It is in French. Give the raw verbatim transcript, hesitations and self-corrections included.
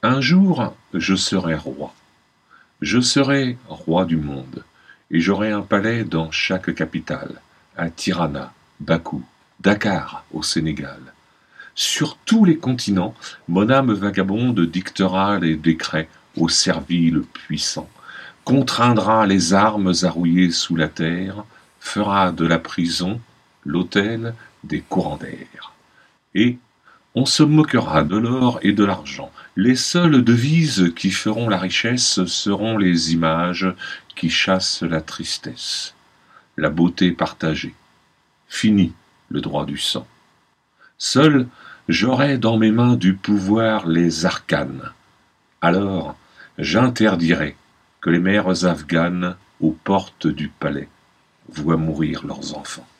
Un jour, je serai roi. Je serai roi du monde, et j'aurai un palais dans chaque capitale, à Tirana, Bakou, Dakar, au Sénégal. Sur tous les continents, mon âme vagabonde dictera les décrets aux serviles puissants, contraindra les armes à rouiller sous la terre, fera de la prison l'hôtel des courants d'air. Et on se moquera de l'or et de l'argent. Les seules devises qui feront la richesse seront les images qui chassent la tristesse. La beauté partagée. Fini le droit du sang. Seul, j'aurai dans mes mains du pouvoir les arcanes. Alors, j'interdirai que les mères afghanes, aux portes du palais, voient mourir leurs enfants.